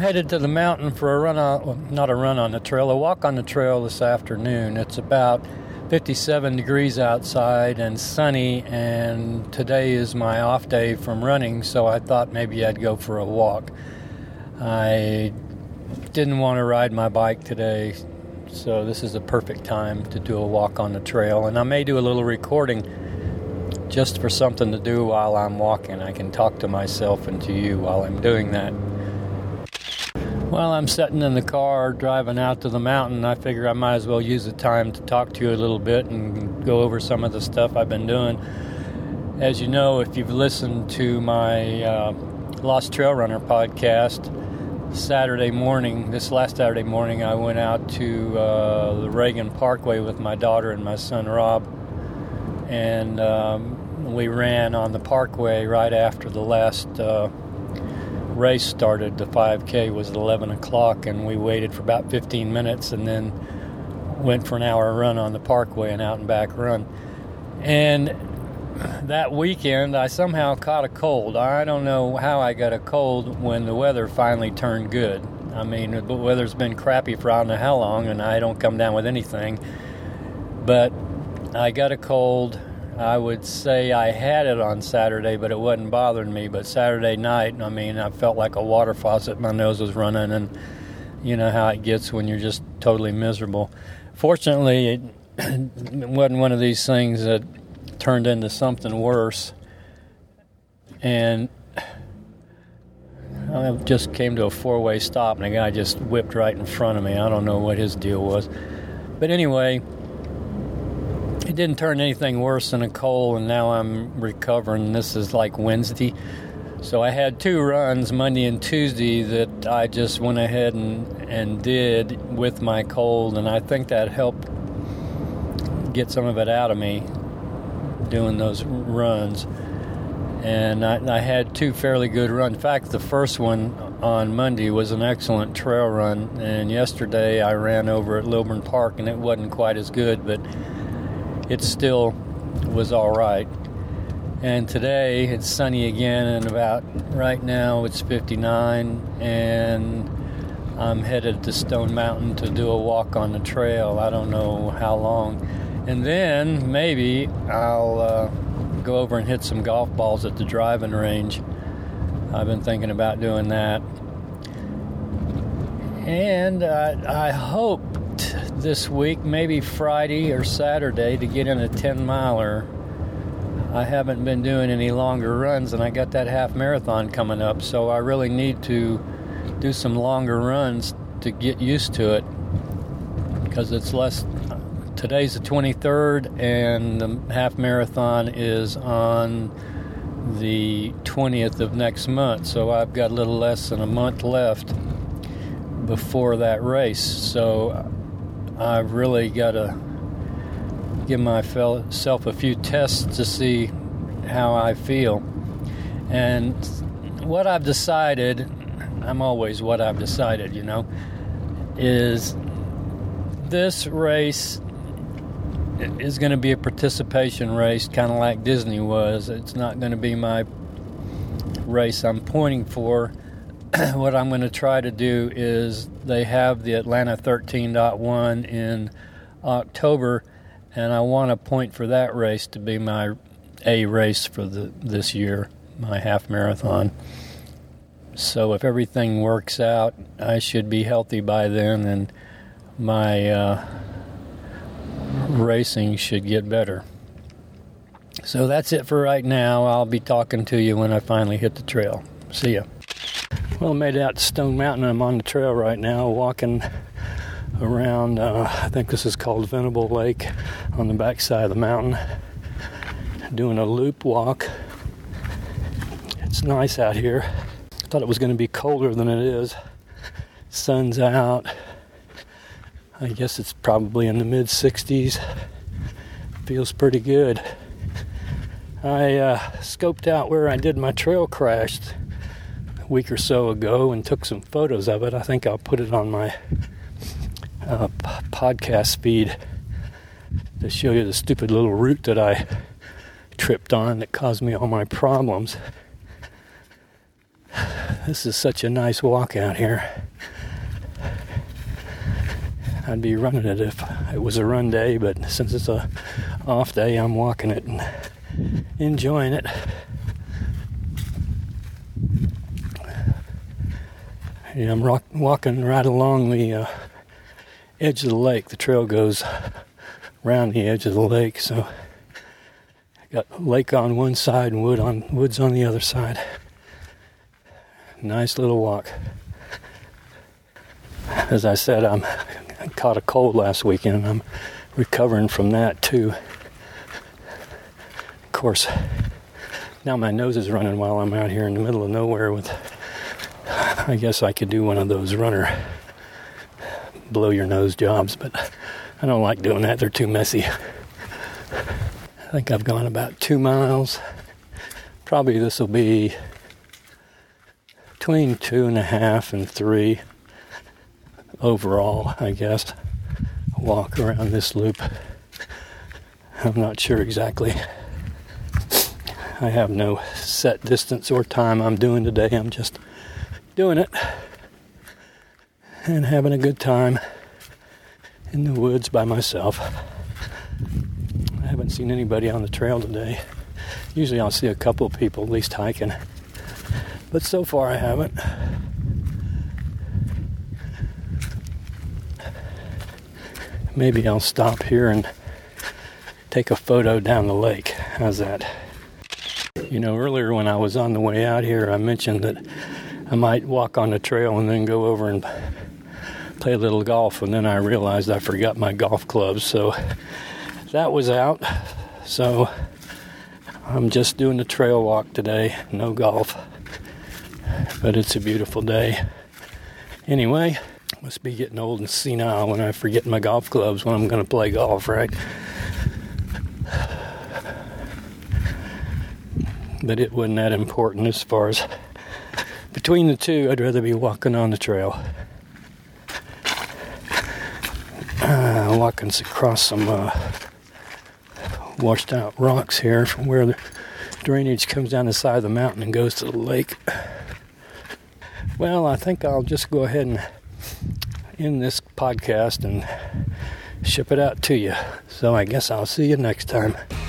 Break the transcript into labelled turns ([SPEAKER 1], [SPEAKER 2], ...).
[SPEAKER 1] headed to the mountain for a walk on the trail this afternoon. It's about 57 degrees outside and sunny, and today is my off day from running, so I thought maybe I'd go for a walk. I didn't want to ride my bike today, so this is a perfect time to do a walk on the trail, and I may do a little recording just for something to do while I'm walking. I can talk to myself and to you while I'm doing that. While I'm sitting in the car driving out to the mountain, I figure I might as well use the time to talk to you a little bit and go over some of the stuff I've been doing. As you know, if you've listened to my Lost Trail Runner podcast, this last Saturday morning, I went out to the Reagan Parkway with my daughter and my son Rob, and we ran on the parkway right after the last race started. The 5K was at 11 o'clock, and we waited for about 15 minutes and then went for an hour run on the parkway, an out and back run. And that weekend I somehow caught a cold. I don't know how I got a cold when the weather finally turned good. I mean, the weather's been crappy for I don't know how long, and I don't come down with anything, but I got a cold. I would say I had it on Saturday, but it wasn't bothering me. But Saturday night, I mean, I felt like a water faucet. My nose was running, and you know how it gets when you're just totally miserable. Fortunately, it wasn't one of these things that turned into something worse. And I just came to a four-way stop, and a guy just whipped right in front of me. I don't know what his deal was. But anyway, it didn't turn anything worse than a cold, and now I'm recovering. This is like Wednesday. So I had two runs, Monday and Tuesday, that I just went ahead and did with my cold, and I think that helped get some of it out of me, doing those runs. And I had two fairly good runs. In fact, the first one on Monday was an excellent trail run, and yesterday I ran over at Lilburn Park, and it wasn't quite as good, but it still was all right. And today it's sunny again, and about right now it's 59, and I'm headed to Stone Mountain to do a walk on the trail. I don't know how long. And then maybe I'll go over and hit some golf balls at the driving range. I've been thinking about doing that. And I hoped this week, maybe Friday or Saturday, to get in a 10-miler. I haven't been doing any longer runs, and I got that half marathon coming up, so I really need to do some longer runs to get used to it, because it's less. Today's the 23rd, and the half marathon is on the 20th of next month, so I've got a little less than a month left before that race. So I've really got to give myself a few tests to see how I feel. And what I've decided, I'm always what I've decided, you know, is this race is going to be a participation race, kind of like Disney was. It's not going to be my race I'm pointing for. What I'm going to try to do is, they have the Atlanta 13.1 in October, and I want to point for that race to be my A race for this year, my half marathon. So if everything works out, I should be healthy by then, and my racing should get better. So that's it for right now. I'll be talking to you when I finally hit the trail. See ya. Well, I made it out to Stone Mountain. I'm on the trail right now, walking around, I think this is called Venable Lake, on the backside of the mountain, doing a loop walk. It's nice out here. I thought it was going to be colder than it is. Sun's out. I guess it's probably in the mid-60s. Feels pretty good. I scoped out where I did my trail crash week or so ago and took some photos of it. I think I'll put it on my podcast feed to show you the stupid little route that I tripped on that caused me all my problems. This is such a nice walk out here. I'd be running it if it was a run day, but since it's a off day, I'm walking it and enjoying it. And I'm walking right along the edge of the lake. The trail goes around the edge of the lake, so I got lake on one side and woods on the other side. Nice little walk. As I said, I caught a cold last weekend. I'm recovering from that too. Of course, now my nose is running while I'm out here in the middle of nowhere with, I guess I could do one of those runner blow your nose jobs, but I don't like doing that. They're too messy. I think I've gone about 2 miles. Probably this will be between 2.5 and 3 overall, I guess. Walk around this loop. I'm not sure exactly. I have no set distance or time I'm doing today. I'm just doing it and having a good time in the woods by myself. I haven't seen anybody on the trail today. Usually I'll see a couple of people at least hiking, but so far I haven't. Maybe I'll stop here and take a photo down the lake. How's that? You know, earlier when I was on the way out here, I mentioned that I might walk on the trail and then go over and play a little golf, and then I realized I forgot my golf clubs, so that was out. So I'm just doing a trail walk today, no golf, but it's a beautiful day. Anyway, must be getting old and senile when I forget my golf clubs when I'm going to play golf, right? But it wasn't that important as far as between the two. I'd rather be walking on the trail. Walking across some washed out rocks here from where the drainage comes down the side of the mountain and goes to the lake. Well, I think I'll just go ahead and end this podcast and ship it out to you. So I guess I'll see you next time.